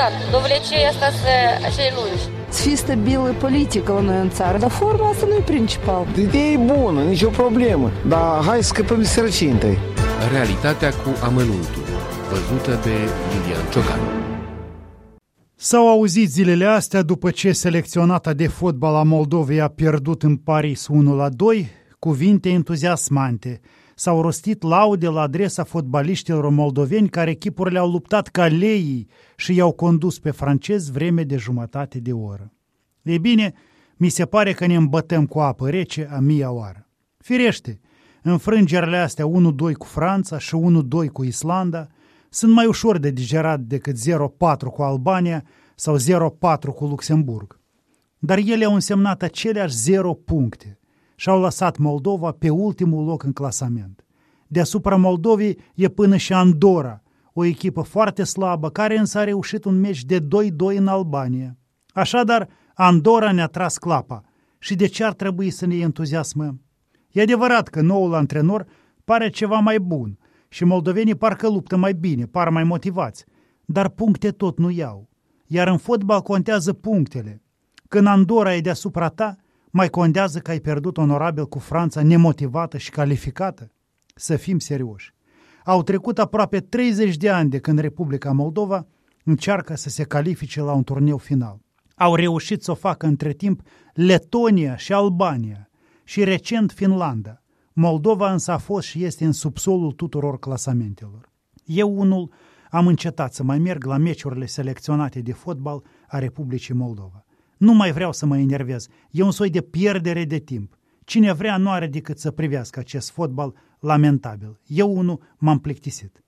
adevărat. Dovlecei asta să acei lungi. Să fie stabilă politică la noi în țară, dar forma asta nu e principal. Ideea e bună, nicio problemă, dar hai să scăpăm de sărăcie întâi. Realitatea cu amănuntul, văzută de Lilian Ciocan. S-au auzit zilele astea după ce selecționata de fotbal a Moldovei a pierdut în Paris 1-2, cuvinte entuziasmante. S-au rostit laude la adresa fotbaliștilor moldoveni care echipurile au luptat ca leii și i-au condus pe francezi vreme de jumătate de oră. Ei bine, mi se pare că ne îmbătăm cu apă rece a mia oară. Firește, înfrângerile astea 1-2 cu Franța și 1-2 cu Islanda sunt mai ușor de digerat decât 0-4 cu Albania sau 0-4 cu Luxemburg. Dar ele au însemnat aceleași 0 puncte și au lăsat Moldova pe ultimul loc în clasament. Deasupra Moldovei e până și Andorra, o echipă foarte slabă, care însă a reușit un meci de 2-2 în Albania. Așadar, Andorra ne-a tras clapa. Și de ce ar trebui să ne entuziasmăm? E adevărat că noul antrenor pare ceva mai bun și moldovenii parcă luptă mai bine, par mai motivați, dar puncte tot nu iau. Iar în fotbal contează punctele. Când Andorra e deasupra ta, mai contează că ai pierdut onorabil cu Franța nemotivată și calificată? Să fim serioși. Au trecut aproape 30 de ani de când Republica Moldova încearcă să se califice la un turneu final. Au reușit să o facă între timp Letonia și Albania și recent Finlanda. Moldova însă a fost și este în subsolul tuturor clasamentelor. Eu unul am încetat să mai merg la meciurile selecționate de fotbal a Republicii Moldova. Nu mai vreau să mă enervez, e un soi de pierdere de timp. Cine vrea nu are decât să privească acest fotbal lamentabil. Eu unul m-am plictisit.